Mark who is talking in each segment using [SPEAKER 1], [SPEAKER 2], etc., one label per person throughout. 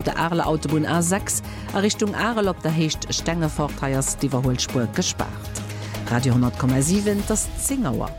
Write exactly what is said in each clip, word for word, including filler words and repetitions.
[SPEAKER 1] der Arle Autobahn A sechs a Richtung Arel op der hecht Stängefortreiers die Verholspur gespart. Radio hundert Komma sieben das Zingauer.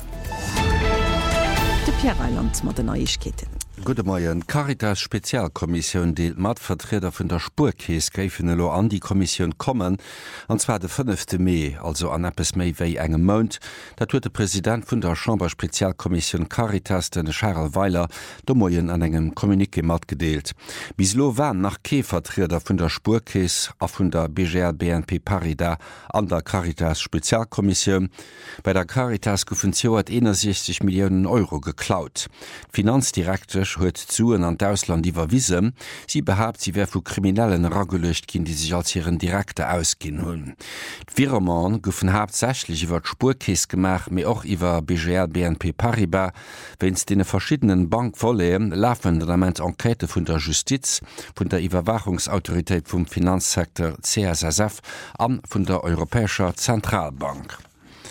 [SPEAKER 1] De Pierre Eiland mat den Neuigkeiten.
[SPEAKER 2] Gute Morgen. Caritas Spezialkommission deelt Matvertreter vun der Spurkees greifen lo an die Kommission kommen, an zwar de fünften Mai, also an Appes Mai wéi engem Mount. Dat huet der Präsident vun der Chamber Spezialkommission Caritas den Charles Weiler do Moien an engem Kommuniké mat gedeelt. Bislo waren nach Kevertreter vun der Spurkees a vun der B G R B N P Paribas an der Caritas Spezialkommission. Bei der Caritas goufen hat einundsechzig Millionen Euro geklaut. Finanzdirektor huet zuen an d'Ausland iwwer wiese, sie behaupt sie wär vu Kriminellen raggelöscht ginn, die sich als ihren Direkte ausginn hunn. D'Virement goufen hauptsächlich iwwer d'Spurkees gemach, méi och iwwer B G R B N P Paribas, wenns dene verschiedenen Bankvolleen lafen dament Enquete vun der Justiz, vun der Iwerwachungsautoritéit vum Finanzsektor C S S F an vun der Europäischer Zentralbank.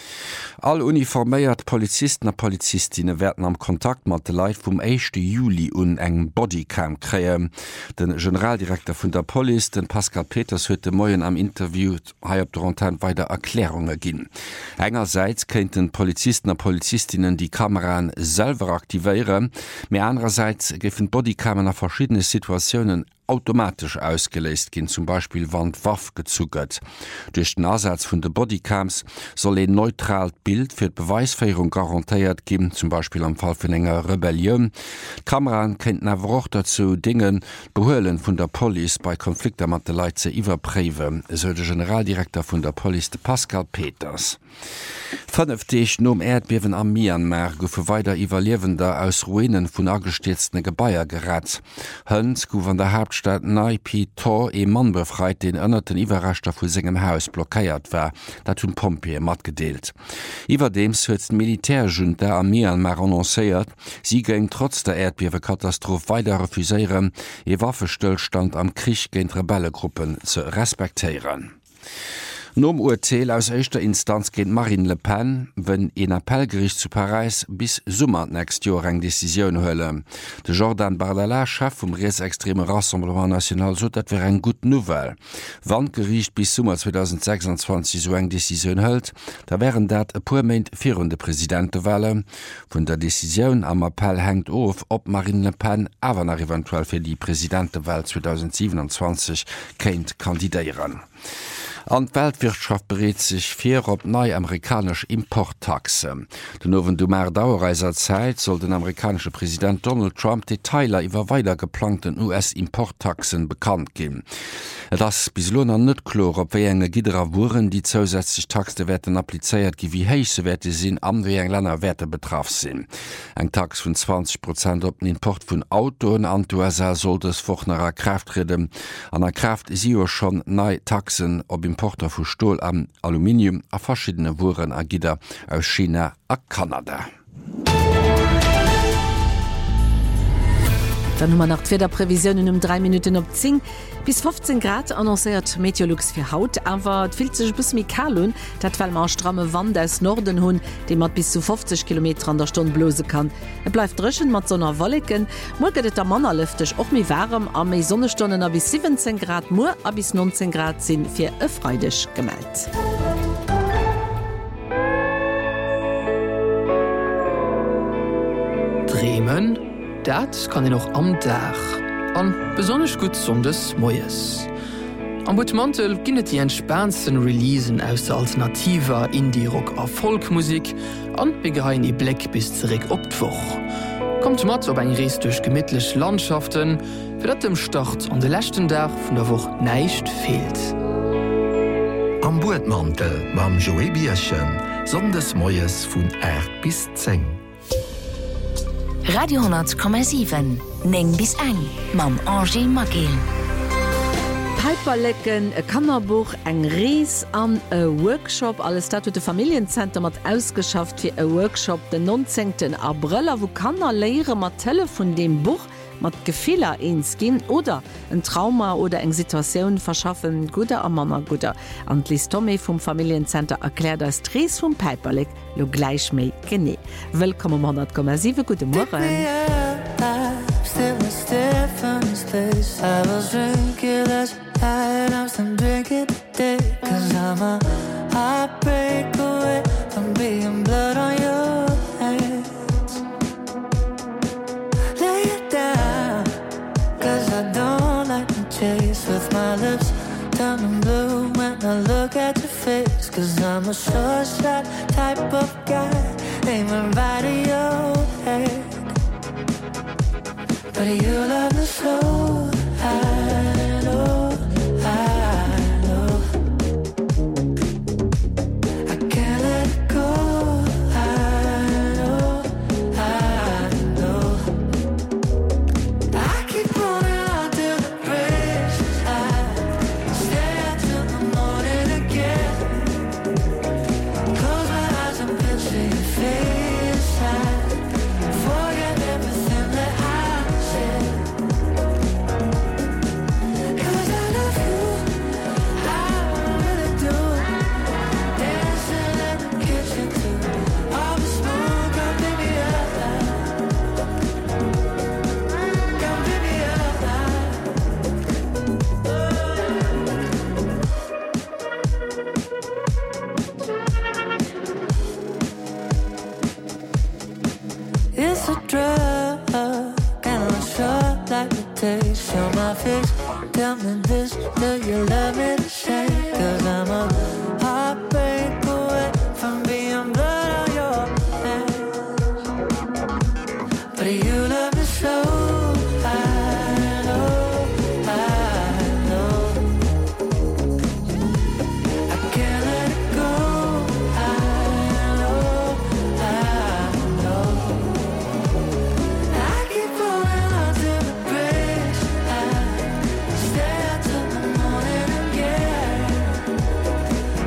[SPEAKER 2] All uniforméiert Polizisten a Polizistinnen werden am Kontakt mat de Leiit vum ersten Juli un eng Bodycam kréien. Den Generaldirektor vun der Poli, den Pascal Peters, huet de Moien am Interview hai op der Antenne weiter Erklärungen ginn. Engerseits könnten Polizisten a Polizistinnen die Kameran selber aktivieren, mé andererseits gefen Bodycamen a verschiedene Situationen automatisch ausgelesen gehen, zum Beispiel wann Waff gezuckert. Durch den Einsatz von den Bodycams soll ein neutrales Bild für die Beweisführung garantiert geben, zum Beispiel am Fall von einer Rebellion. Die Kameran könnten aber auch dazu Dinge beholen von der Police bei Konflikten mit den Leuten zu überprüfen, so der Generaldirektor von der Police, Pascal Peters. Fünfzig nom Erdbeben am Myanmar goufe weiter Überlebender aus Ruinen vun angestürzten Gebäier gerat. Hënz gouf an der Hauptstadt Naypyidaw e Mann befreit, den ënnerten Iwerrechter vu segem Haus blockéiert war, dat hunn Pompier mat gedeelt. Iwerdems huet d Militärjunta am Myanmar annoncéiert, sie géng trotz der Erdbewekatastrophe weiter refuséieren, e Waffestillstand am Krieg géint Rebellengruppen ze respektéieren. Nom Urteil aus erster Instanz geht Marine Le Pen, wenn ein Appellgericht zu Paris bis Sommer nächstes Jahr eine Decision hölle. Der Jordan Bardella, Chef vom rechtsextremen Rassemblement National, so das wäre eine gute Nouvelle. Wenn Gericht bis Sommer zwanzig sechsundzwanzig so eine Decision hält, da wären das ein paar Monate vor der Präsidentenwahl. Von der Decision am Appell hängt auf, ob Marine Le Pen aber noch eventuell für die Präsidentenwahl zwanzig siebenundzwanzig kennt kandidieren. An die Weltwirtschaft berät sich vier op neue amerikanische Importtaxe. Den nowen Dumar Dauerreiser Zeit soll den amerikanische Präsident Donald Trump Detailer über weiter geplanten U S-Importtaxen bekannt geben. Das bislo noch nicht klar, ob wie enge Giderer Wuren die zusätzlich Taxewerte appliziert, wie heiße Werte sind, an wie eng Länder Werte betraf sind. Ein Tax von zwanzig Prozent op den Import von Autos an die U S A soll es vor einer Kraft reden. An der Kraft sie schon neue Taxen ob Importer vu Stahl am Aluminium a verschiedene Wuren a Gider aus China a Kanada.
[SPEAKER 1] Dann haben wir nach der Prävisionen um drei Minuten op zehn bis fünfzehn Grad annonciert Meteorlux für Haut, aber fühlt sich bis mir kal, dat weil man stramme Wand aus Norden hun, die man bis zu fünfzig Kilometer an der Stunde blose kann. Er bleibt drschen mat sonner Wolken, morgen der Mann lüftig auch mir warm, am mei Sonnestunden a bis siebzehn Grad, nur a bis neunzehn Grad sind für freudig gemeldet.
[SPEAKER 3] Bremen, dat kann ich noch am Dach. An besonders gut sondes Moes. Am Butmantel ginnet die entspannendsten Releasen aus der alternativer Indie-Rock a Folkmusik an begein die Black bis zurück optwoch. Kommt mat op eng Rees durch gemidtlech Landschaften, für dat dem Start an de letzten Tag von der Woche neicht fehlt.
[SPEAKER 4] Am Butmantel mam Joey Bierchen, sondes Moes vun Erd bis zehn.
[SPEAKER 5] Radio hundert Komma sieben, neng bis eng, mam Angé Magel.
[SPEAKER 1] Piperlecken, e Kammerbuch, eng Rees an e Workshop, alles dat de Familienzentrum mat ausgeschafft fir e Workshop den neunzehnten April, wo Kanner leere mat Telle vun dem Buch mat Gefehler eens gin oder ein Trauma oder eng Situation verschaffen, guter a Mama guter. An Liz Tommy vom Familiencenter erklärt das Dres vom Piperleck lo gleich méi gené. Willkommen um hundert Komma sieben, guten Morgen.
[SPEAKER 6] face. I was drinking last night, I'm still drinking today. Cause I'm a heartbreak away from being blood on your hands. Lay it down, cause I don't like to chase with my lips turning blue when I look at your face. Cause I'm a short shot type of guy, aiming right at your head. But you love me so, I know, I know. I can't let it go, I know, I know. I keep running out till the bridge I stay till the morning again. Close my eyes and picture your face. I forget everything that I said. Cause I love you, I really do. Dancing in the kitchen too. All the smoke, come pick me up now. Come pick me up now. It's a drug, and I'm sure like the taste. Show my face, tell me this, do you love me the same? Cause I'm a heartbreak away from being blood on your hands. But you love me so, I know, I know. I can't let it go, I know, I know. I keep rolling onto the bridge I stay till the morning again.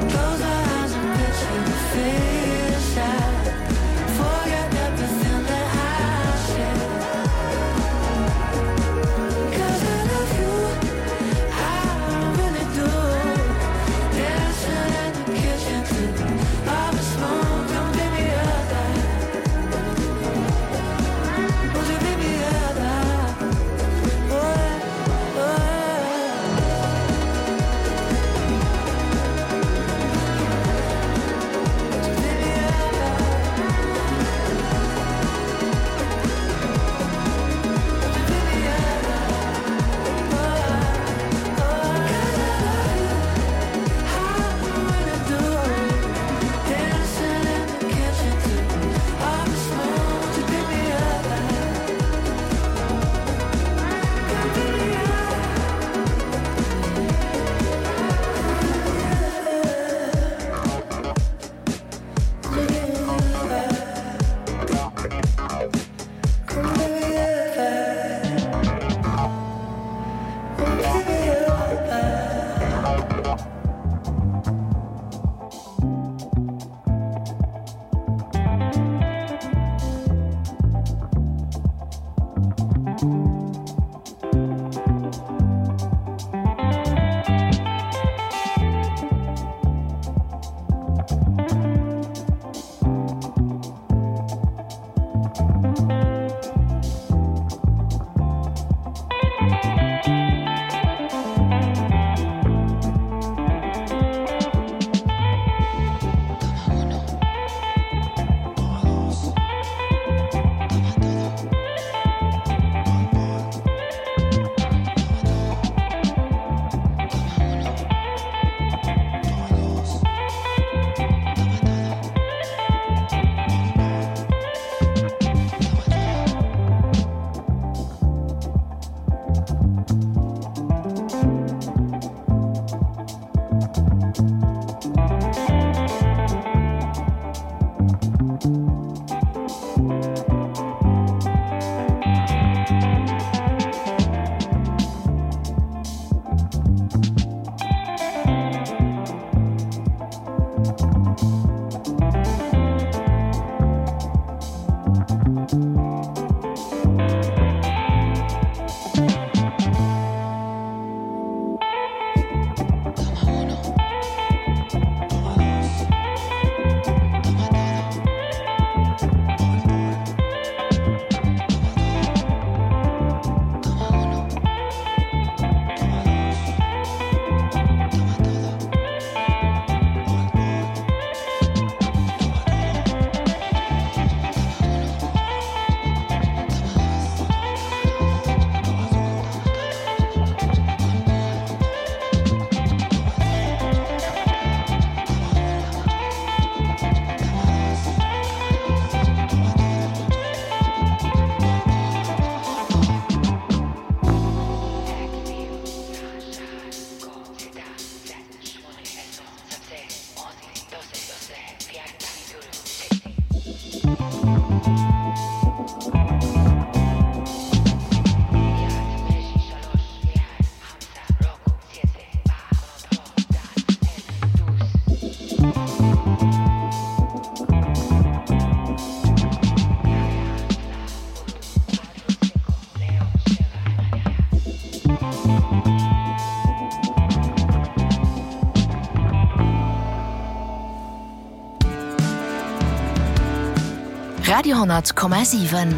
[SPEAKER 5] Radio hundert Komma sieben.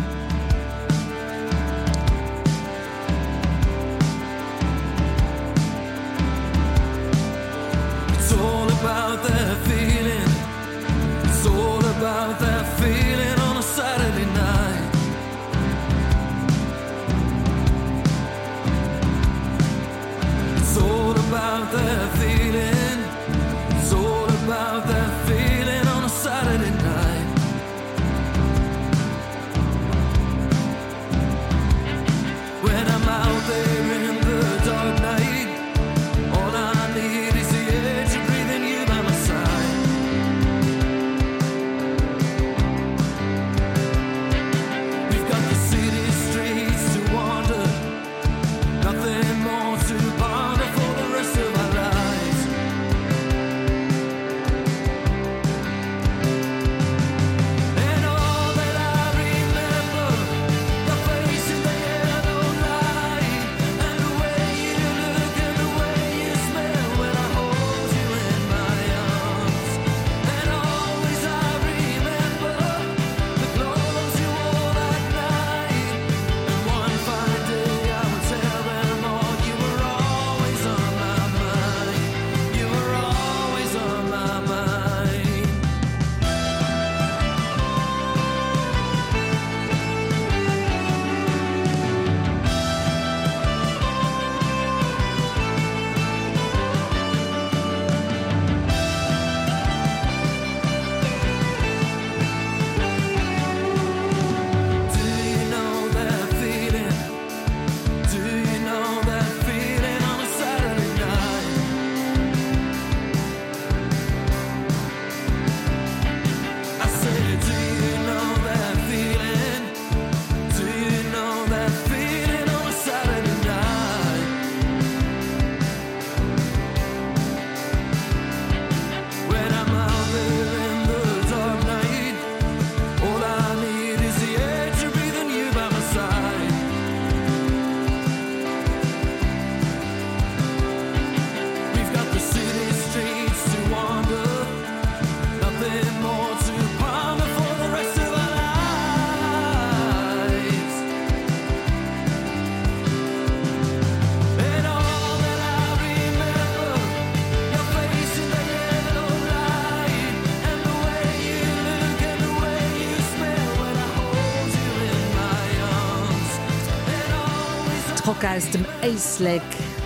[SPEAKER 1] Rock aus dem Aceleg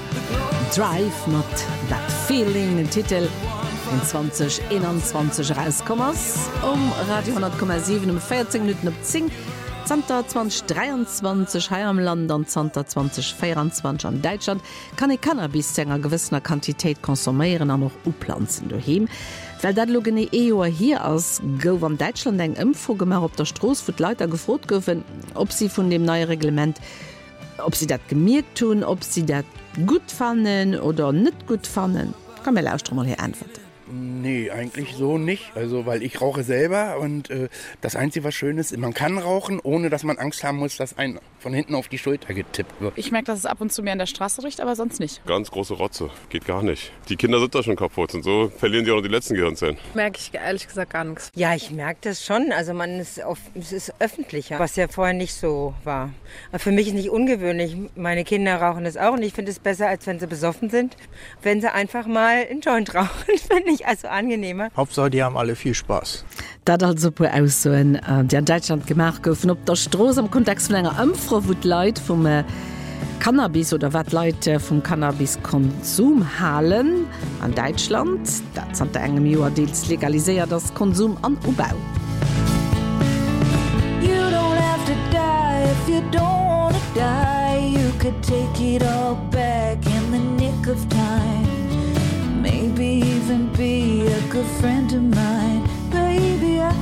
[SPEAKER 1] Drive mat dat Feeling den Titel in zwanzig einundzwanzig rauskommers um Radio hundert Komma sieben um vierzehn Minuten op zehn Zter zwanzig dreiundzwanzig Hai am Land an Zter zwanzig vierundzwanzig an Deutschland kann e Cannabis enger gewisser Quantität konsumieren an noch uplanzen doheem. Well dat logen e Eoer hier ass gouf an Deutschland eng ëmfogemer op der Stroos vu Leiter gefrot goufen, ob sie vun dem neue Reglement ob sie dat gemerkt tun, ob sie dat gut fanden oder nicht gut fanden. Kann mir lauscht mal hier antworten.
[SPEAKER 7] Nee, eigentlich so nicht. Also, weil ich rauche selber und äh, das Einzige, was schön ist, man kann rauchen, ohne dass man Angst haben muss, dass ein von hinten auf die Schulter getippt wird.
[SPEAKER 8] Ich merke, dass es ab und zu mehr in der Straße riecht, aber sonst nicht.
[SPEAKER 9] Ganz große Rotze. Geht gar nicht. Die Kinder sind da schon kaputt und so verlieren die auch noch die letzten Gehirnzellen.
[SPEAKER 8] Merke ich ehrlich gesagt gar nichts.
[SPEAKER 10] Ja, ich merke das schon. Also man ist auf, es ist öffentlicher, was ja vorher nicht so war. Aber für mich ist nicht ungewöhnlich. Meine Kinder rauchen das auch und ich finde es besser, als wenn sie besoffen sind. Wenn sie einfach mal einen Joint rauchen, finde ich also angenehmer.
[SPEAKER 11] Hauptsache, die haben alle viel Spaß.
[SPEAKER 1] Dat hat so aus so ein, äh, die an Deutschland gemacht goufen op der Stroos am Kontext länger ëmfro wo Leiit vum äh, Cannabis oder wat Leute vom Cannabiskonsum halen an Deutschland. Dat an der engem Joer Deels legalisiert das Konsum an Ubau.
[SPEAKER 6] You don't have to die if you don't wanna die. You could take it all back in the nick of time. Maybe even be a good friend of mine. Baby, I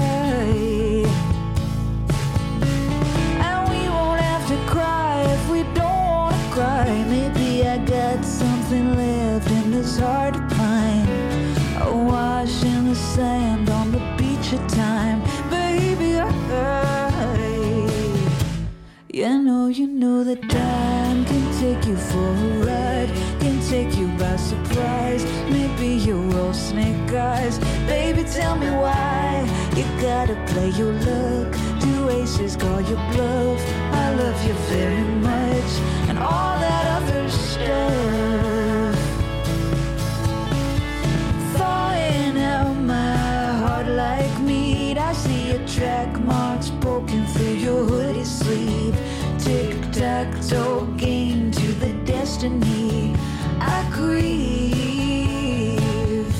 [SPEAKER 6] and we won't have to cry if we don't want to cry. Maybe I got something left in this heart of mine. I wash in the sand on the beach of time. Baby, I you know, you know that time can take you for a ride, can take you by surprise. Maybe you're all snake eyes. Baby, tell me why you gotta play your love I grieve.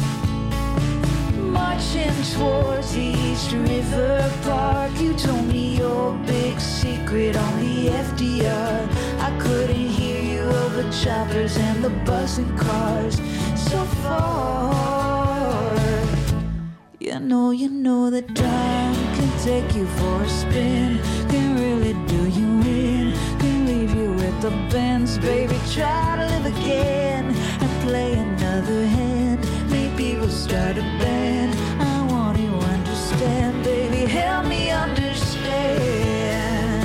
[SPEAKER 6] Marching towards the East River Park, you told me your big secret on the F D R. I couldn't hear you over choppers and the buzzing cars so far. You know, you know that time can take you for a spin, can really do you in, can leave you with the bends. Baby, try to live again and play another hand. Maybe we'll start a band. I want you to understand, baby, help me understand.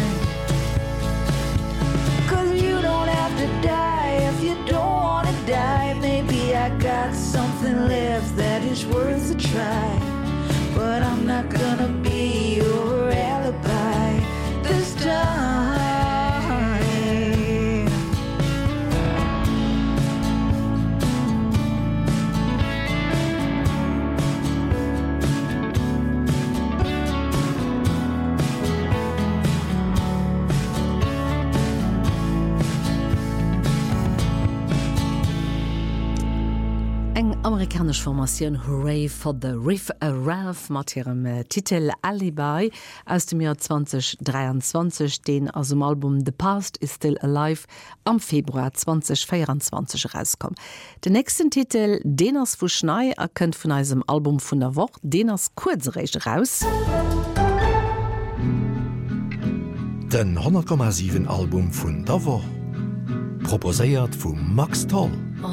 [SPEAKER 6] Cause you don't have to die if you don't want to die. Maybe I got something left that is worth a try, but I'm not gonna be your alibi this time.
[SPEAKER 1] Amerikasch Formatioun Hooray for the Riff a Ralph mat hirem äh, Titel Alibi aus dem Jahr zwanzig dreiundzwanzig, den aus dem Album The Past is Still Alive am Februar zwanzig vierundzwanzig rauskom. Den nächsten Titel Deners vu Schnei erkennt vun eisem Album vun der Woche Deners Kurzrecht raus.
[SPEAKER 4] Den hundert Komma sieben Album vun der Woche proposéiert vum Max Toll.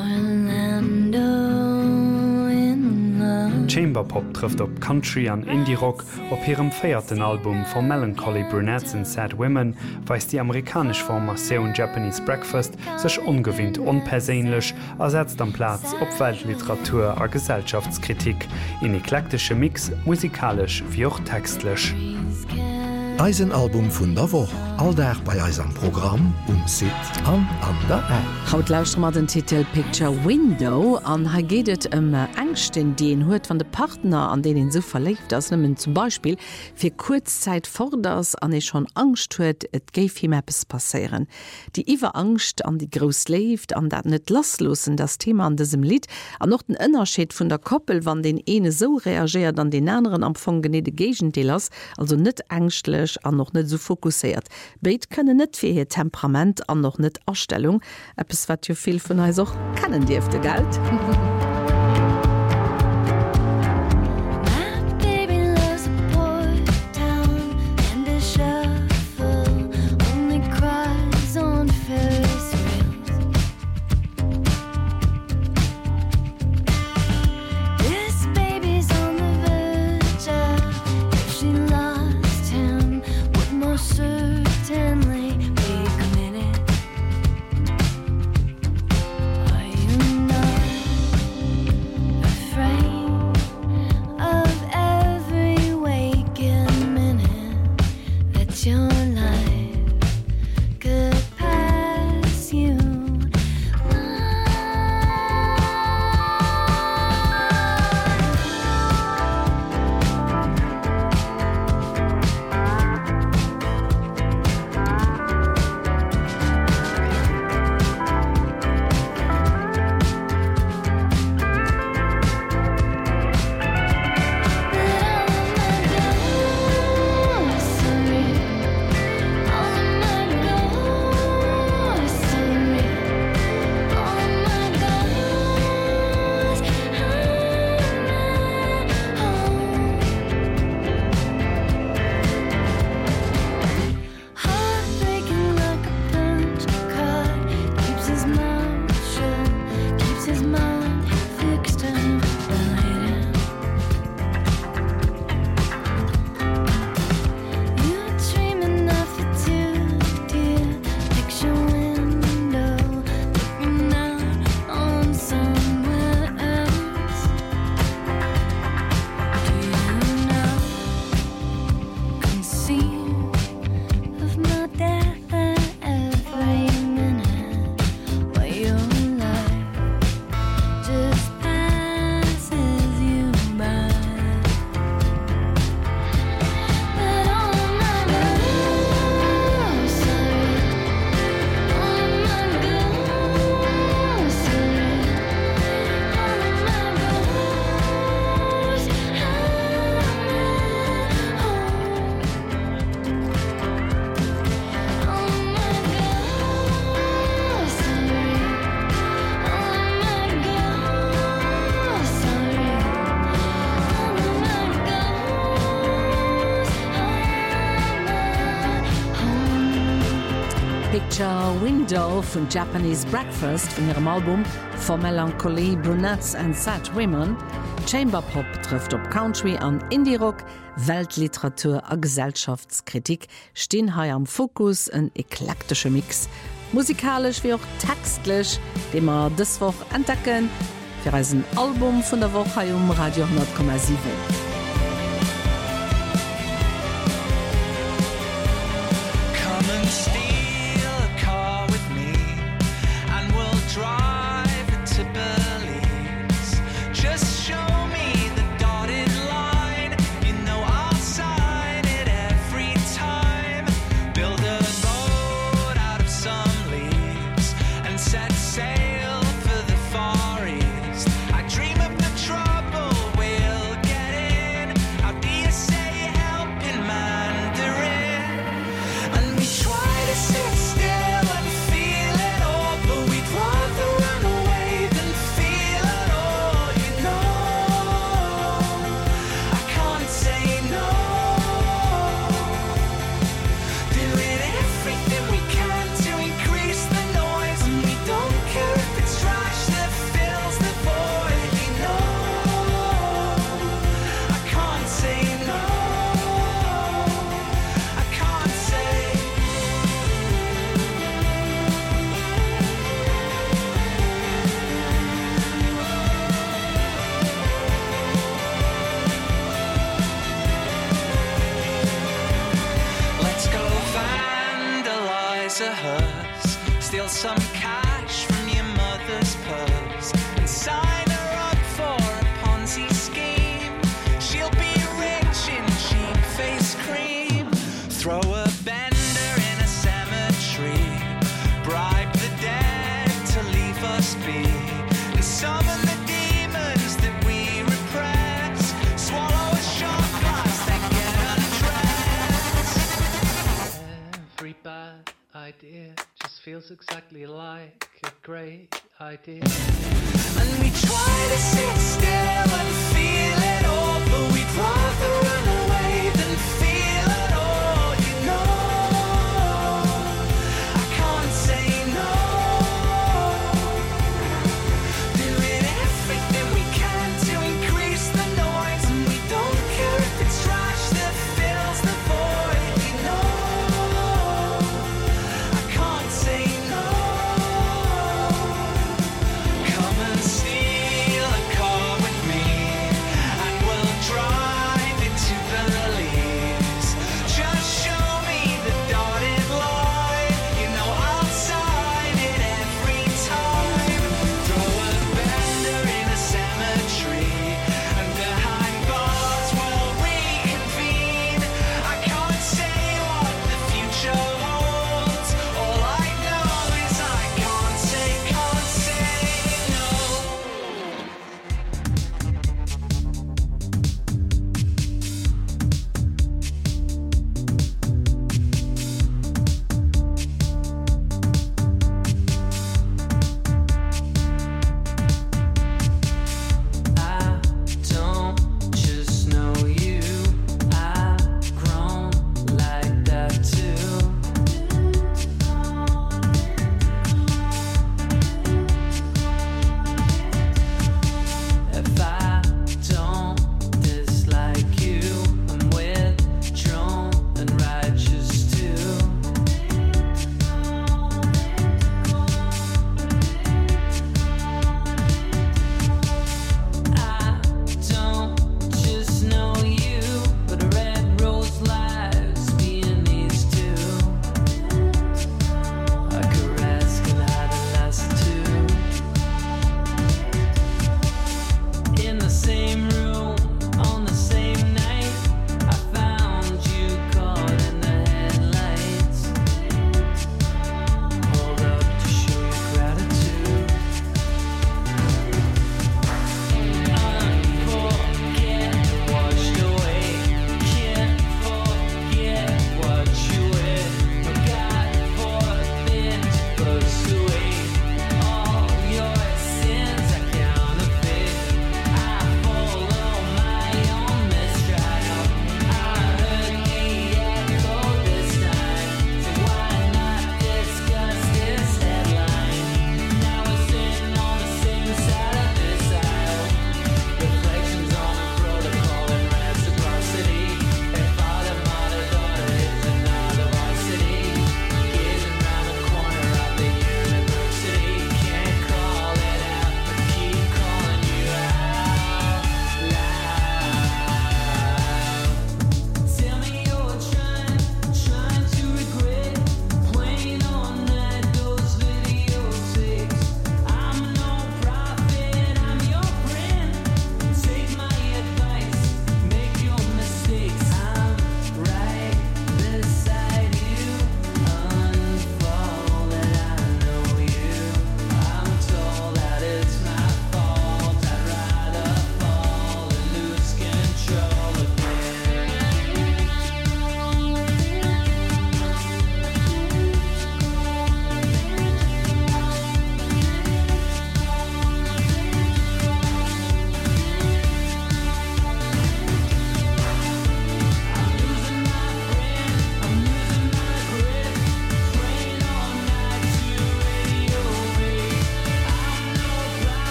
[SPEAKER 12] Chamberpop trifft op Country an Indie-Rock op hirem feierten Album von Melancholy Brunettes and Sad Women weist die amerikanisch Formation Japanese Breakfast sech ungewinnt unpersehnlich ersetzt am Platz op Weltliteratur a Gesellschaftskritik in eklektische Mix musikalisch wie auch textlich.
[SPEAKER 4] Eisenalbum vun der Woche alldach bei eisem Programm um Sit an an der App.
[SPEAKER 1] Haut lauscht mat den Titel Picture Window an ha gehtt em um, Ängchten, die en huet van de Partner, an denen so verlegt ass nëmmen zum Beispiel fir Kurzzeit vorders an e schon Angst huet, et géif him Appes passerieren. Die iwwer Angst an die Gros left, an dat net lasslosen das Thema an diesem Lied, an noch den ënnerscheet vun der Koppel, wann den ene so reagiert an den anderen Empfang genede Gegendeelers, also net ängstlich an noch net so fokussiert. Beit könne net fir hier Temperament an noch net Ausstellung, Appes wat jo viel vun eis och kennen Difte Geld. Picture Window von Japanese Breakfast von ihrem Album For Melancholy, Brunettes and Sad Women. Chamberpop trifft op Country an Indie-Rock, Weltliteratur a Gesellschaftskritik stehen ha am Fokus en eklektische Mix. Musikalisch wie auch textlich, den wir das Woche entdecken, für ein Album von der Woche um Radio hundert Komma sieben.
[SPEAKER 13] Exactly like a great idea, and we try to sit still and feel it all, but we'd rather run away than feel it all. You know, I can't say no, doing everything we can to increase the noise, and we don't care if it's trash that fills the void. You know, I can't say steal a car with me and we'll drive it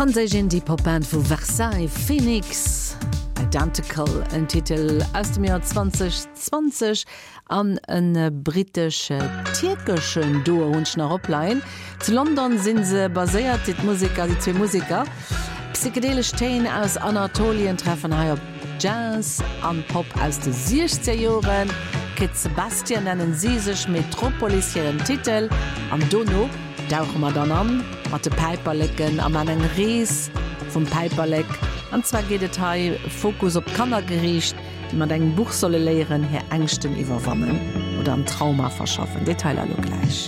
[SPEAKER 1] Französin die Popband vu Versailles Phoenix Identical en Titel aus dem Jahr zwanzig zwanzig an en äh, britische türkischen Duo hunsch nach opleiien. Zu London sind se baséiert dit Musiker die zwei Musiker. Psychedelisch Teen aus Anatolien treffen ha op Jazz an Pop aus de sechzehner Joren. Kit Sebastian nennen sie sech metropolisieren Titel am Dono dauch mat dann an mat de Piperlecken am an eng Ries vum Piperleck. Anzwa geht Detail Fokus op Kanner gericht, die man eng Buch solle lehren her engchten iwwerwannen oder am Trauma verschaffen. Detail allo gleich.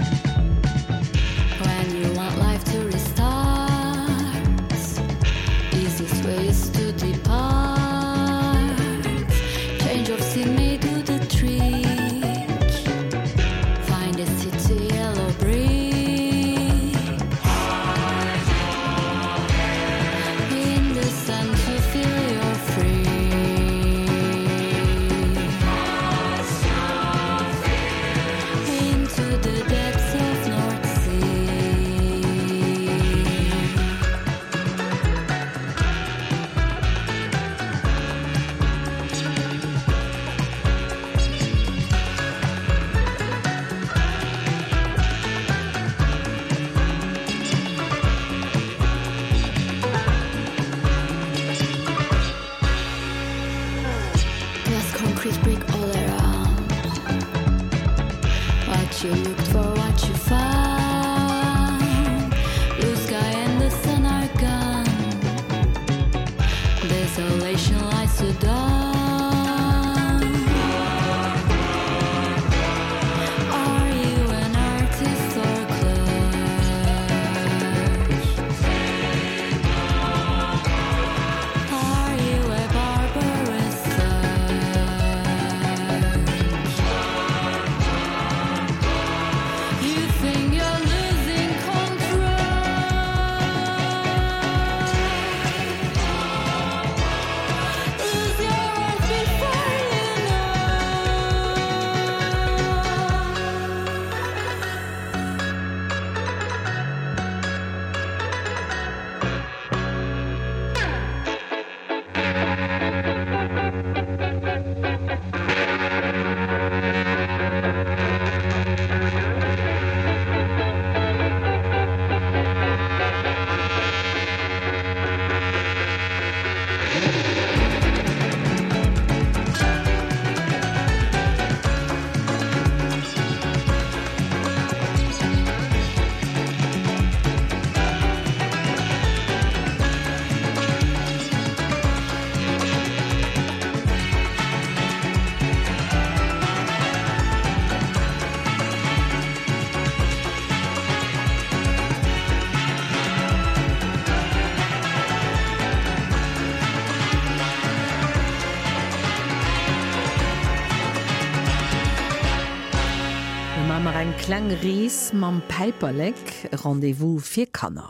[SPEAKER 1] Klang Ries mam Piperleck Rendevous fir Kanner.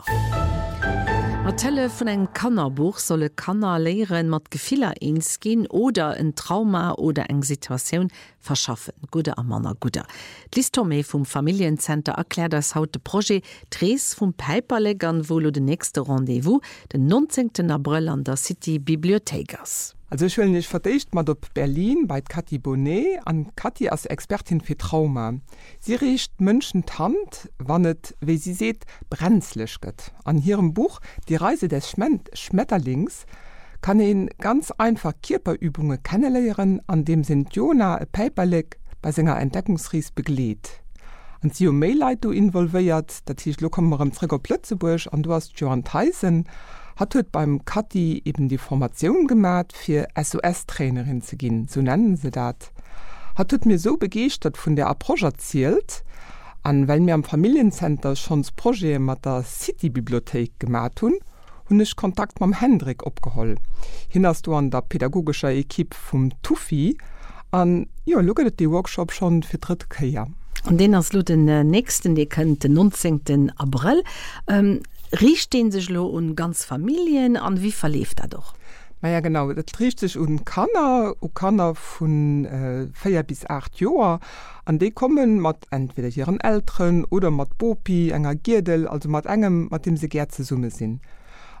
[SPEAKER 1] Matelle vun eng Kannerbuch solle Kanner leeren mat Gefiller ins gin oder en Trauma oder eng Situationun verschaffen. Gude a Manner Guder. Listomé vum Familiencenter erklärt das haut de Projekt Drees vum Piperleck an wolo de nächste Rendevous den neunzehnten April an der City Bibliothekers.
[SPEAKER 14] Also ich will nicht verdeicht mat op Berlin bei Kathi Bonnet an Kathi als Expertin für Trauma. Sie riecht Mënschen Hand, wannet, wie sie seht, brenzlig gëtt. An ihrem Buch Die Reise des Schmet Schmetterlings kann ihn ganz einfach Körperübungen kennenlernen, an dem sind Jona e Piperleck bei seiner Entdeckungsries begleht. An sie um Mailleit du involviert, dat ich lokommerem Träger Plötzeburg an du hast Johann Theisen, hat huet beim Kathi eben die Formation gemacht für S O S-Trainerin zu gehen, so nennen sie dat. Hat huet mir so begeistert von der Approche erzählt, an weil mir am Familiencenter schon das Projekt mit der City-Bibliothek gemacht hun, und ich Kontakt mit Hendrik abgeholt. Hin hast du an der pädagogischer Equipe vom Tufi, an ja, schaut die Workshop schon für dritte Jahr.
[SPEAKER 1] Und den hast du den äh, nächsten, die könnt den neunzehnten April. Ähm, Riecht den sich lo und ganz Familien an wie verlebt er doch?
[SPEAKER 14] Na ja genau, das riecht sich um Kanner, um Kanner von äh, vier bis acht Jahren. An die kommen mit entweder ihren Eltern oder mit Bopi, enger Girdel, also mit engem, mit dem sie gerne zusammen sind.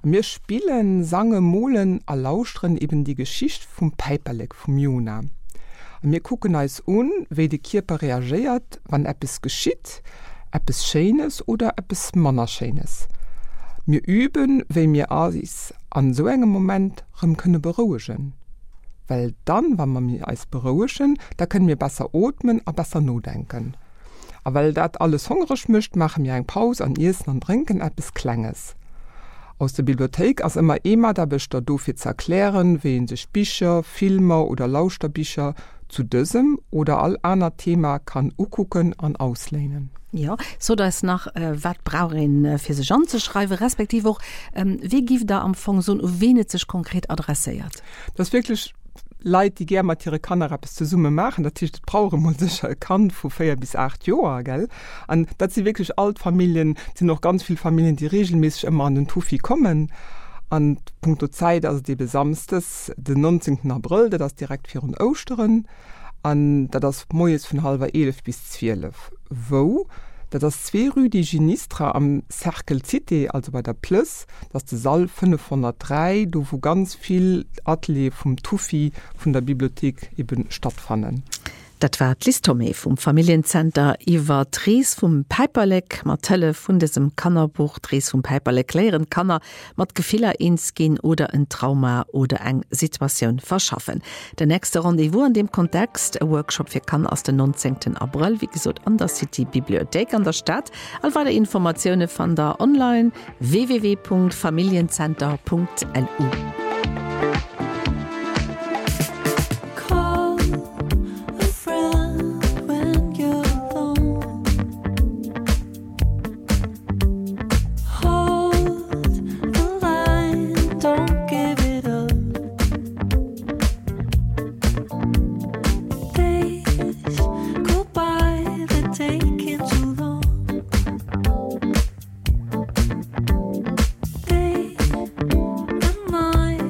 [SPEAKER 14] Wir spielen, sange, molen, erlauschtren eben die Geschichte vom Piperleg vom Juna. Und wir gucken uns an, wie die Körper reagiert, wenn etwas geschieht, etwas Schönes oder etwas Mannerschönes. Wir üben, wie wir uns an so einem Moment können beruhigen. Weil dann, wenn wir uns beruhigen, da können wir besser atmen und besser nachdenken. Aber weil das alles hungrig mischt, machen wir eine Pause und essen und trinken etwas Klanges. Aus der Bibliothek ist immer immer da bist du dafür zu erklären, wen sich Bücher, Filme oder Lauscherbücher zu diesem oder all einer Thema kann angucken und auslehnen.
[SPEAKER 1] Ja, so dass nach äh, was brauchen äh, für sich anzuschreiben, respektive auch, ähm, wie gibt da am Anfang so, wen es sich konkret adressiert?
[SPEAKER 14] Das ist wirklich Leute, die gerne mit ihren Kindern etwas zusammen machen, das ist, das brauchen wir sicher kann von vier bis acht Jahren, gell? Und das sind wirklich Altfamilien, sind noch ganz viele Familien, die regelmäßig immer an den Tufi kommen. An Punkto Zeit, also die Samstags, den neunzehnten April, das ist direkt für den Ostern, und das ist morgens von halb elf bis zwölf. Wo? Das ist zwei Rue de Ginistra am Cercle Cité, also bei der Plus, das ist der Saal fünfhundertdrei, da wo ganz viel Atelier vom Tufi von der Bibliothek eben stattfanden.
[SPEAKER 1] Dat war Listomé vum Familiencenter iwwer Dries vum Piperleg Martelle vun desem Kannerbuch Dries vum Piperleg léieren Kanner mat Gefehler ins gin oder en Trauma oder eng Situationun verschaffen. Der nächste Rendevous an dem Kontext e Workshop fir Kanner aus den neunzehnten April wie gesot an der City Bibliothek an der Stadt all war der Informationune van der online w w w punkt familiencenter punkt l u.
[SPEAKER 6] Mine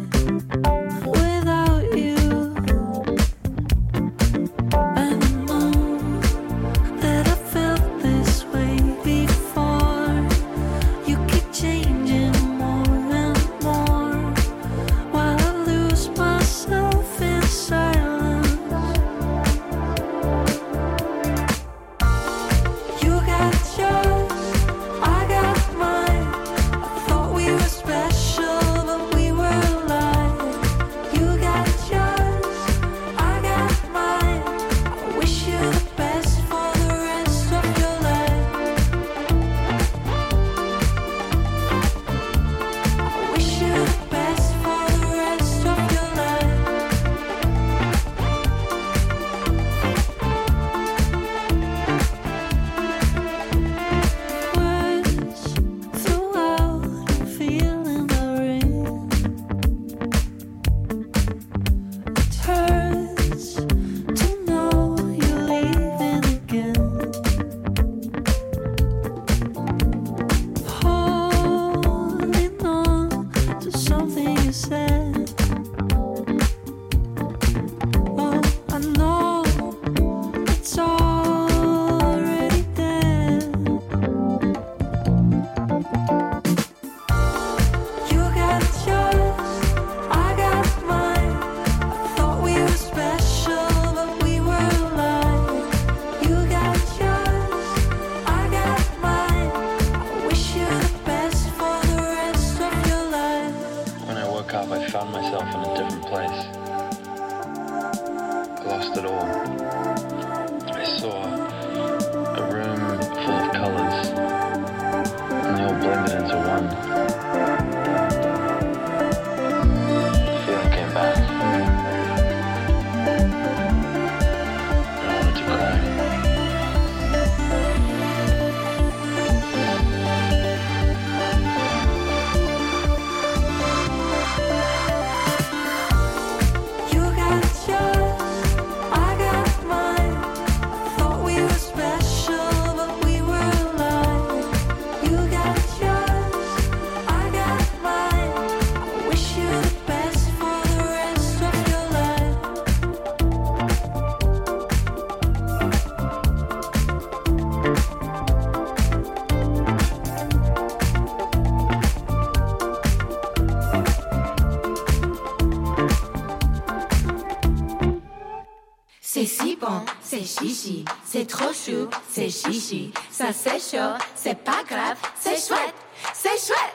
[SPEAKER 5] chichi, c'est trop chou, c'est chichi, ça c'est chaud, c'est pas grave, c'est chouette, c'est chouette.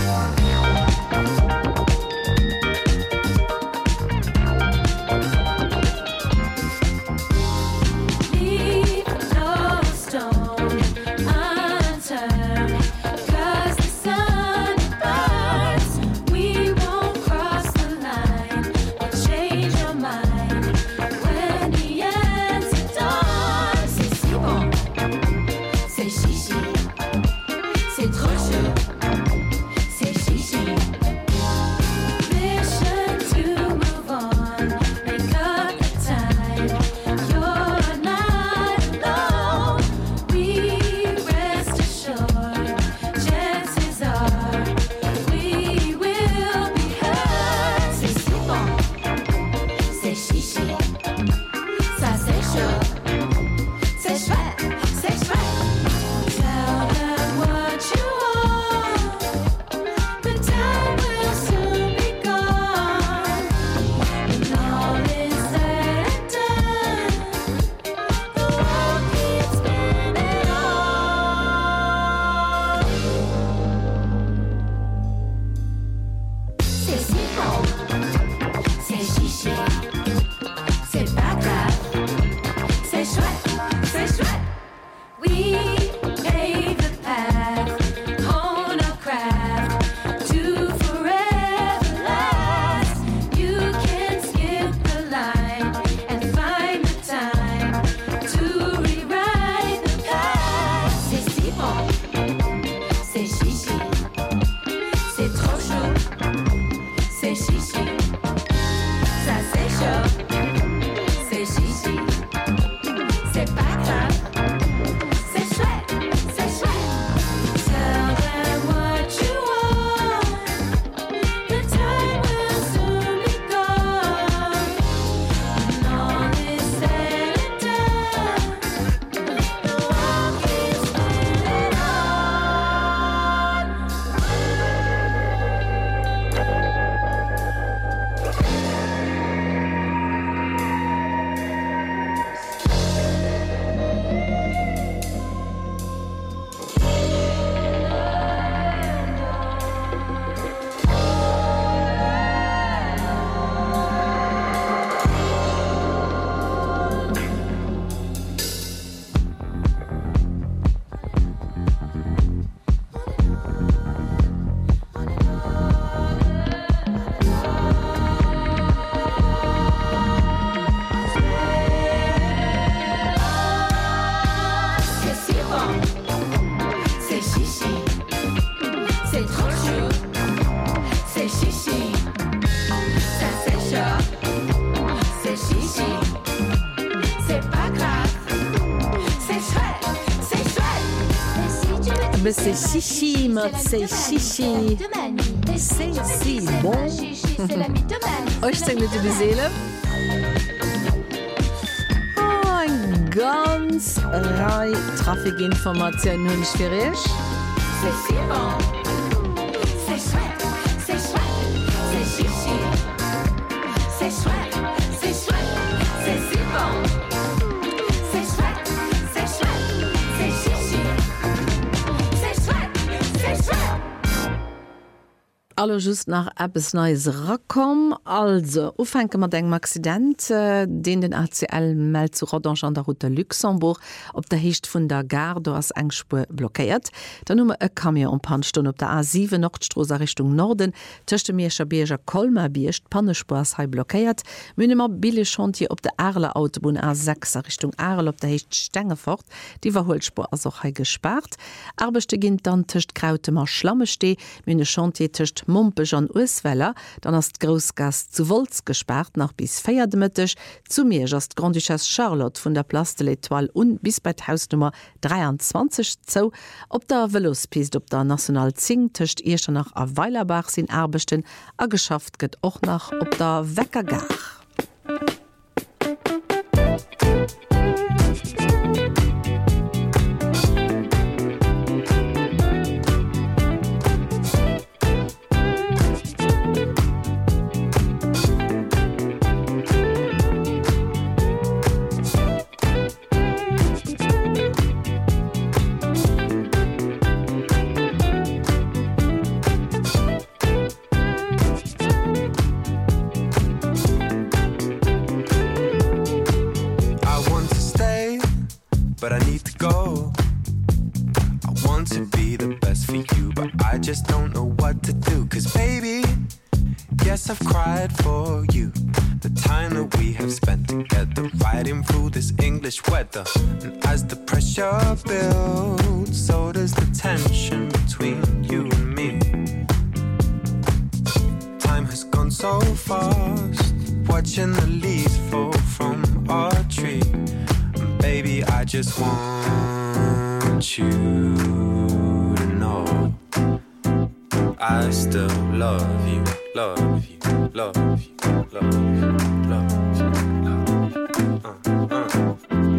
[SPEAKER 1] C'est chichi, c'est chichi. C'est si bon. Euch zeig mit de Seele. Oh, ein ganz Rei Trafikinformationen hunn schwierig.
[SPEAKER 5] C'est si bon. C'est chouette, c'est chouette, c'est chichi. C'est chouette, c'est chouette, c'est si bon. C'est chouette, c'est chouette, c'est chichi.
[SPEAKER 1] Allo just nach Appes nees rakom, also ufenke mat engem Accident, äh, den den A C L meldt zu Rodange an der Route Luxemburg op der Hicht vun der Gardo ass engspur blockéiert. Da nummer e Kamion om Panstunn op der A sieben Nordstrosser Richtung Norden, töchte Meerscher Beerger Kolmerbiercht Pannespurs hei blockéiert, Mynnemmer Billechantier op der Arler Autobahn A sechs Richtung Arl op der Hicht Stängefort, die Verholspur as auch hei gespart. Arbechte ginnt dann töcht Krautemer Schlammestee, Mynne Chantier töcht Mumpech an Usweller, dann ass d Grousgas zu Volz gesperrt nach bis feiertmëttech, zu mir just Grandduchesse Charlotte vun der Place de l'Etoile und bis bei Hausnummer dreiundzwanzig zo, op der Velospist op der National Zing töcht Ischer nach a Weilerbach sinn Arbechten a geschafft gëtt och nach op der Weckergar.
[SPEAKER 15] but I need to go. I want to be the best for you, but I just don't know what to do. Cause baby, yes, I've cried for you. The time that we have spent together, riding through this English weather. And as the pressure builds, so does the tension between you and me. Time has gone so fast, watching the leaves fall from our tree. And baby, I just want you to know I still love you, love you, love you, love you, love you, love you. Uh, uh.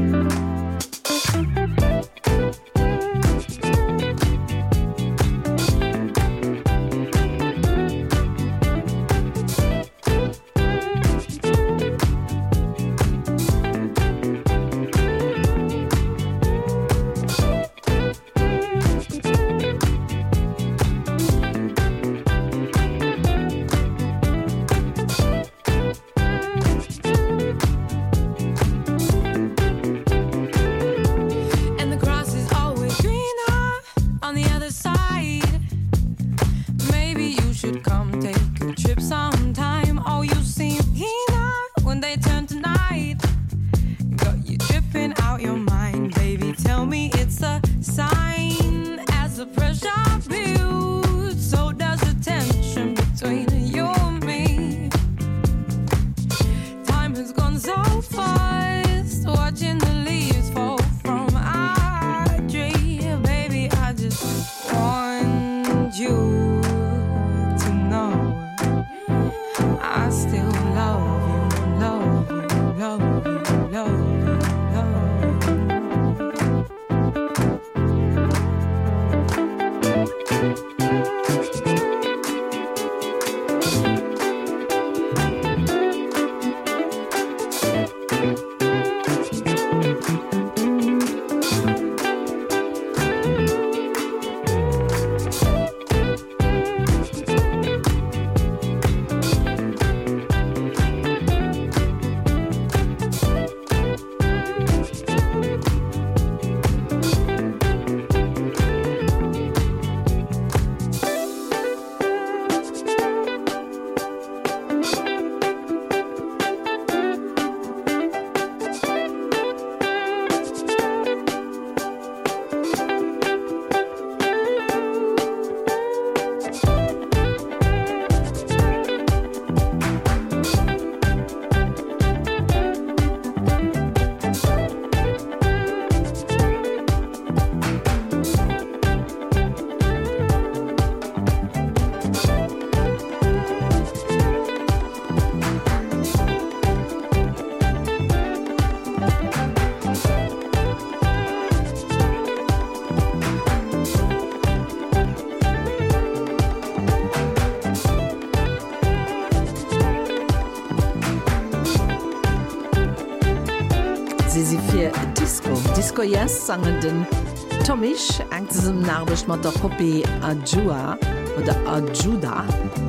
[SPEAKER 1] Disco Yes sangen den Tommich eng zum Narbecht mat der Poppy Ajua oder Ajuda.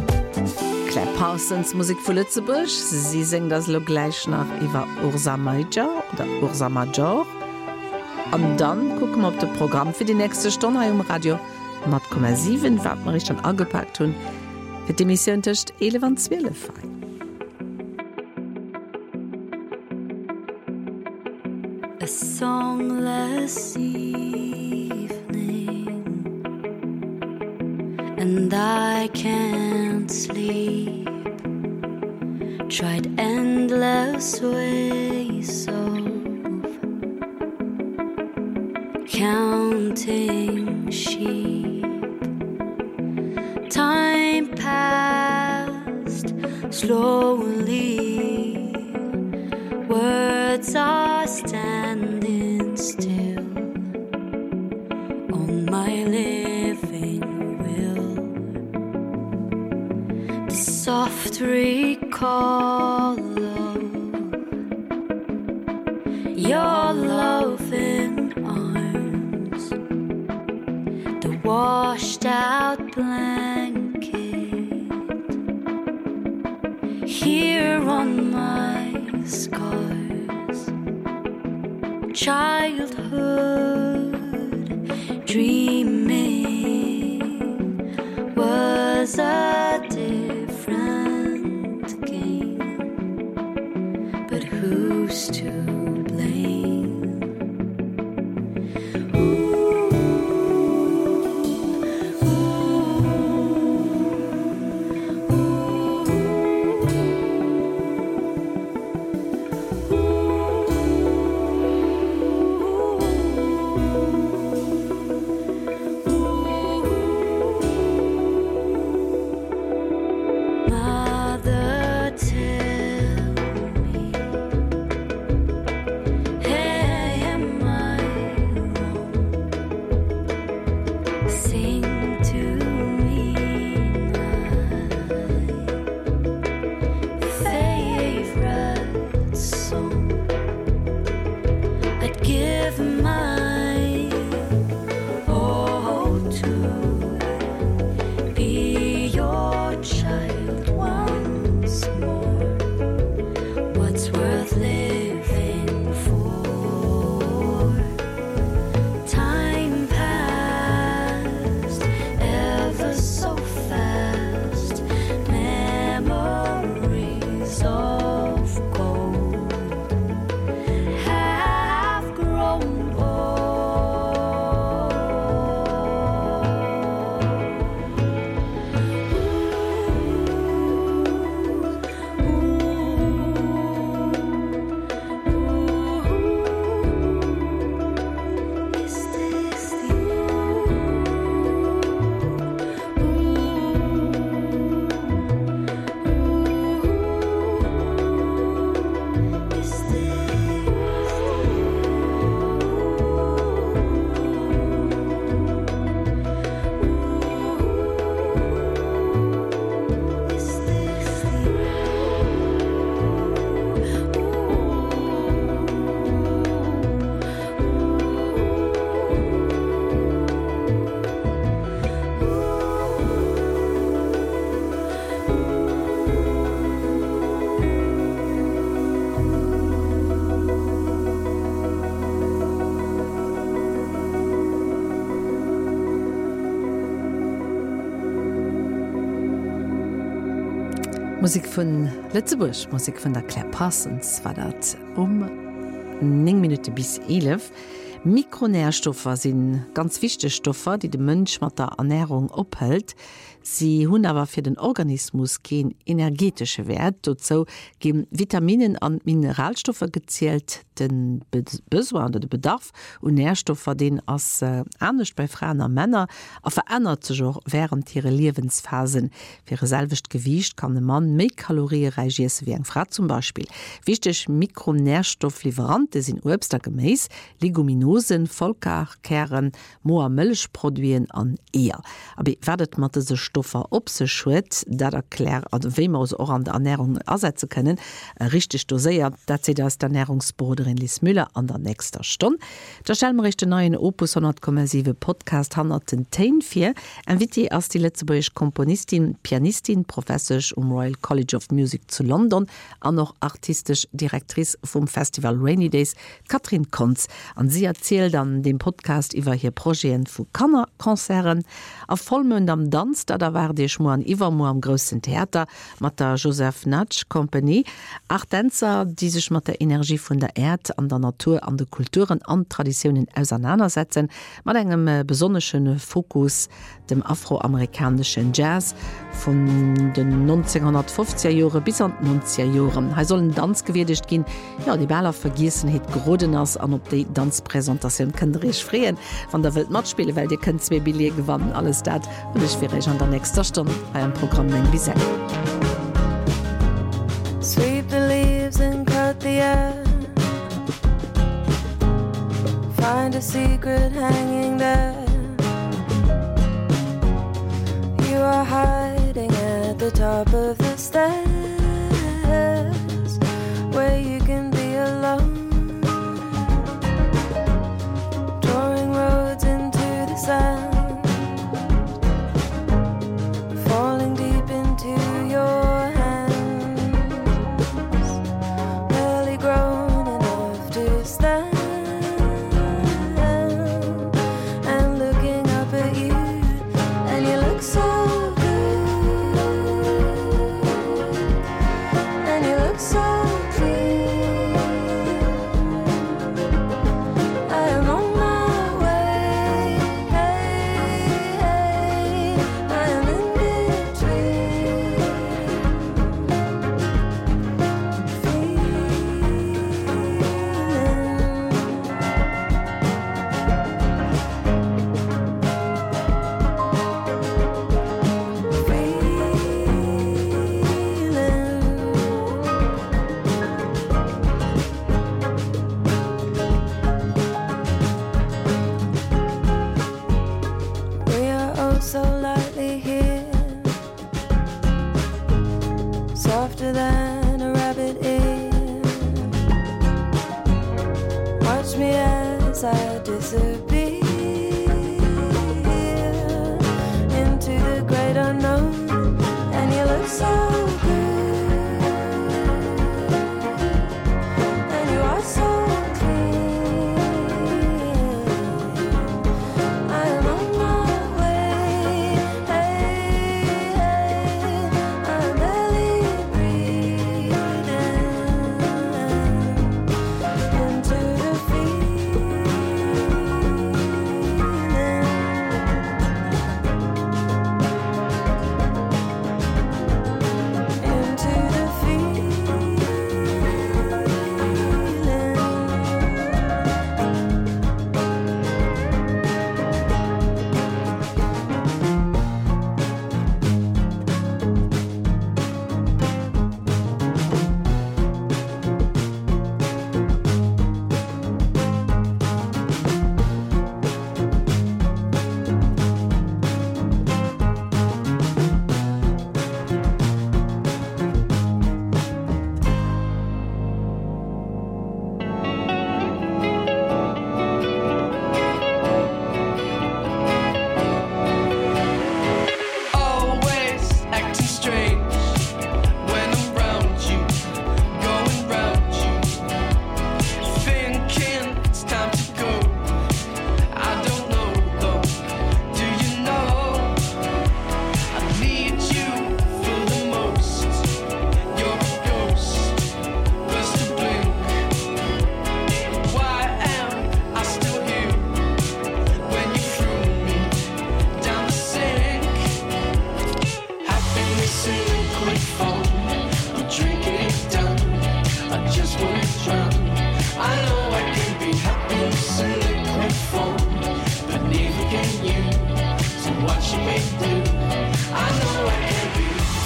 [SPEAKER 1] Claire Parsons Musik vu Lützebusch, sie sing das lo gleich nach iwwer Ursa Major oder Ursa Major. An dann gucken op de Programm fir die nächste Stunde im Radio mat Komma sieben wat man rich an angepackt hun fir die Mission techt elevan Zwille frei.
[SPEAKER 16] A songless evening, and I can't sleep. Tried endless ways of counting sheep. Time passed slowly. Words are standing still on my living will. The soft recall of your loving arms, the washed out blanket here on my scars. Child childhood dreaming was a different game, but who's to
[SPEAKER 1] Musik vun Lützeburg, Musik vun der Claire Parsons war dat um neng Minute bis elf. Mikronährstoffer sind ganz wichtige Stoffe, die de Mënsch mat der Ernährung ophält. Sie hunn aber fir den Organismus geen energetische Wert. Dazu geben Vitaminen an Mineralstoffe gezielt den Besoin oder den Bedarf und Nährstoffe, den als äh, anders bei Frauen und Männer a verändert sich auch während ihre Lebensphasen. Für ihre selbicht Gewicht kann ein Mann mehr Kalorien essen wie eine Frau zum Beispiel. Wichtig Mikronährstofflieferanten sind Obst gemäß Leguminosen, Vollkornkern, Moa Milchprodukten an Eier. Aber werdet man diese Stoffe op se schwet, dat erklärt, also wie man auch an der Ernährung ersetzen können, richtig dosiert, dat sie das der Ernährungsbroderin Lies Müller an der nächster Stunde. Da stellen wir den neuen Opus hundert Komma sieben Podcast hundertzehn vier, invité als die letzteburgische Komponistin, Pianistin, Professor am Royal College of Music zu London, und noch artistisch Direktrice vom Festival Rainy Days, Katrin Konz. Und sie erzählt dann dem Podcast über ihr Projekte von Kannerkonzerten, auf Vollmond am Tanz, da da war ich mal an Ivermo am großen Theater mit der Joseph Natsch Company. Auch Tänzer, die sich mit der Energie von der Erde, an der Natur, an der Kulturen, an Traditionen auseinandersetzen, mit einem äh, besonderen Fokus, dem afroamerikanischen Jazz von den neunzehnhundertfünfziger Jahren bis an die neunziger Jahren. Er soll ein Tanz gewürdigt gehen, ja, die Bälle vergessen hat Grodenas an ob die Tanzpräsentation könnt ihr euch freuen, von der Welt mitspielen, weil ihr könnt zwei Billionen gewinnen, alles das. Und ich werde euch an der nächsten Stunde bei einem Programm nennen. Bis dann.
[SPEAKER 6] Sweep the leaves and cut the air. Find a secret hanging there. You are hiding at the top of the stairs, where you can be alone, drawing roads into the sand, falling deep into your hands, barely grown enough to stand. I disappear into the great unknown, and you look so good, and you are so clear. I am on my way. Hey, hey, I'm barely breathing into the feeling, into the feeling.
[SPEAKER 13] Always acting strange when I'm round you, going round you, thinking it's time to go. I don't know though, do you know? I need you for the most. You're a ghost, first to blink. Why am I still here when you threw me down the sink? Happiness in liquid form, I'm drinking it down. I just wanna drown. I know I can be happiness in liquid form, but neither can you. So what you may do, I know I can be.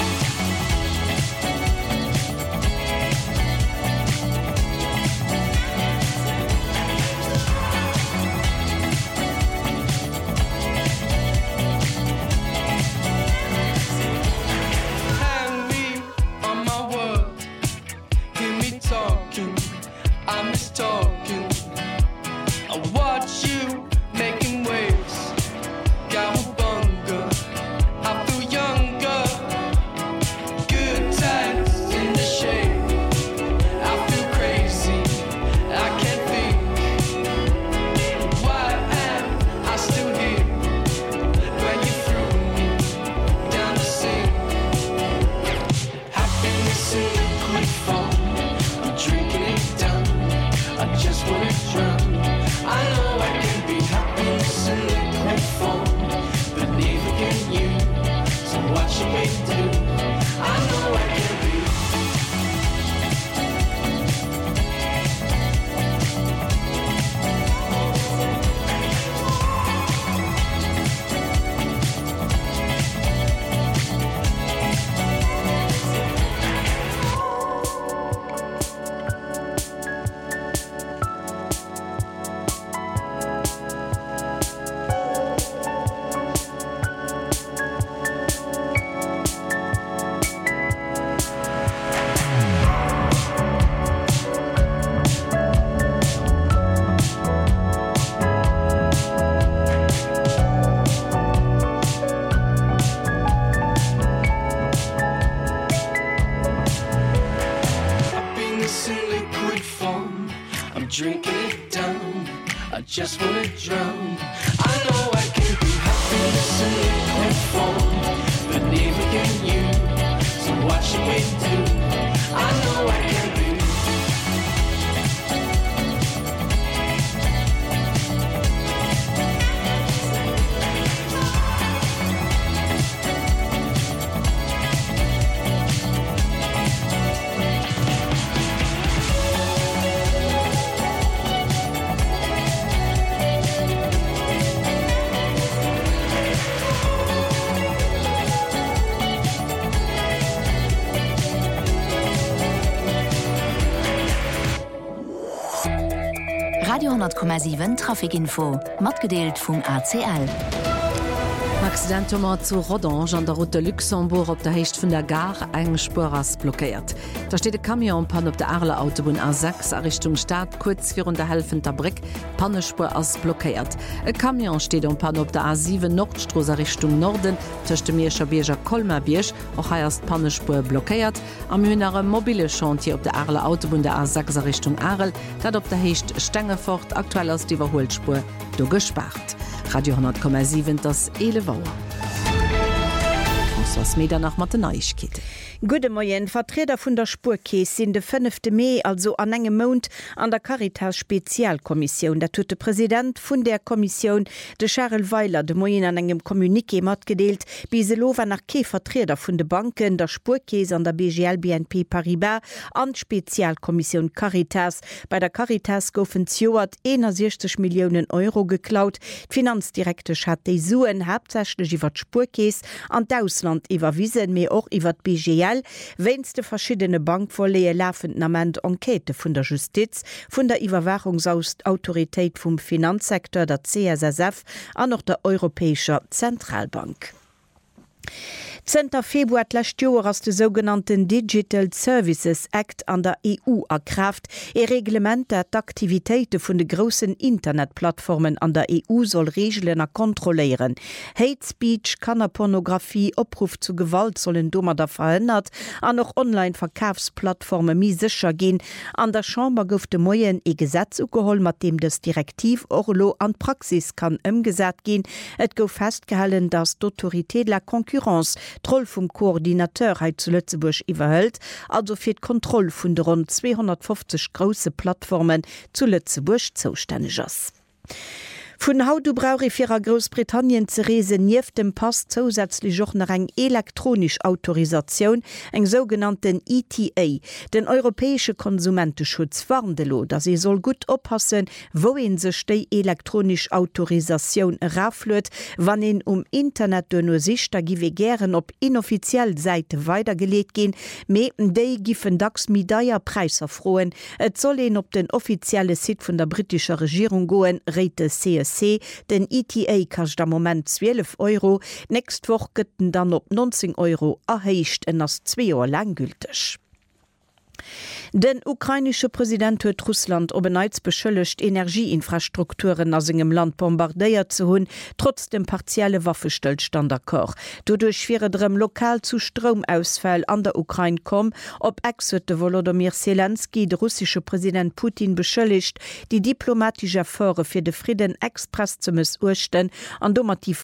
[SPEAKER 13] Hang me on my word, hear me talking, I miss talking. I watch you making waves, cowabunga, I feel younger. Good times in the shade, I feel crazy, I can't think. Why am I still here when you threw me down the sink? Happiness in liquid form, I'm drinking it down. I just wanna drown. I know I can be happiness in liquid form, but neither can you. So what you may do, I know I can be. Happiness in liquid form, I'm drinking it down. I just wanna drown. I know I can be happiness in liquid form, but neither can you. So what you may do, I know I can be.
[SPEAKER 17] Radio honderd Komma sieben Trafikinfo mat gedeelt vum A C L.
[SPEAKER 1] Ma Accidentement zu Rodange an der Route Luxemburg op der Hecht vun der Gar eng Spurras blockiert. Da steht de Kamion Pan op der Arle Autobahn A sechs a Richtung Staat kurz vir der Helfen der Brick Pannespur ass blockiert. E Kamion steht um Pan op der A sieben Nordstroser Richtung Norden töchte Meerscher Bierger Kolmerbiersch och heierst Pannespur blockiert am hünere mobile Chantier op der Arle Autobahn der A sechs Richtung Arel, dat op der Hecht Stängefort aktuell aus die Überholspur do gespart. Radio hundert Komma sieben das Elevauer. Was Meter nach Matheichkete.
[SPEAKER 17] Gude Moien Vertreter vun der Spurkees sinn de fünfte Mai also an engem Mount an der Caritas Spezialkommission. Der tote Präsident vun der Kommission de Charles Weiler de Moien an engem Kommuniké mat gedeelt, Biselower nach Ke Vertreter vun de Banken, der Spurkees an der B G L B N P Paribas an Spezialkommission Caritas. Bei der Caritas goufen Joat sechzig Millionen Euro geklaut. Finanzdirektor hat déi Suen hauptsächlich iwwer Spurkees an d'Ausland iwwerwiesen méi och iwwer B G L, wennste verschiedene Bankvollée laufenden Amment Enquete vun der Justiz, vun der Iwerwachungsautorität vum Finanzsektor der C S S F an noch der Europäischer Zentralbank. zehnter Februar lächt Joer ass de sogenannten Digital Services Act an der E U a Kraft. E Reglement dat d'Aktivitéite vun de grossen Internetplattformen an der E U soll Regeln a kontrollieren. Hate Speech, Kannerpornografie, Opruf zu Gewalt sollen dummer da verhindert, an noch Online-Verkaufsplattforme mi sicher gin. An der Chamber gouf de Moien e Gesetz ugeholl, mat dem das Direktiv Orlo an Praxis kann ëmgesat gin. Et gouf festgehalen, dass d'Autorité de la Konkurrenz Troll vum Koordinateur heit zu Lützeburg iwwerhëlt, also fir d'Kontroll vun de rund zweihundertfünfzig grosse Plattformen zu Lützeburg zoustänneg ass. Vun Haut du brauche fir a Großbritannien ze reesen nief dem Pass zusätzlich joch nach eng elektronisch Autorisation, eng sogenannten E T A. Den europäische Konsumentenschutz warndelo, dat sie soll gut oppassen, wohin sech déi elektronisch Autorisation raflöt, wann en um Internet no sich da giwe gieren op inoffiziell Seite weitergelegt gin, me déi giffen dacks mi daier Preiser froen. Et soll en op den offizielle Site vun der britischer Regierung goen, rete C S C, den E T A kascht am Moment zwölf Euro, nächst woch gëtten dann op neunzehn Euro erhéicht en ass zwei Joer lang gültig. Den ukrainische Präsident huet Russland obeneiz beschëllecht Energieinfrastrukturen aus engem Land bombardéiert zu hunn, trotz dem partielle Waffestillstand d'accord. Dodurch wäre dem lokal zu Stromausfall an der Ukraine kom, ob ex-de Volodymyr Zelensky de russische Präsident Putin beschëlligt, die diplomatische Affäre fir de Frieden express zu miss urchten an domativ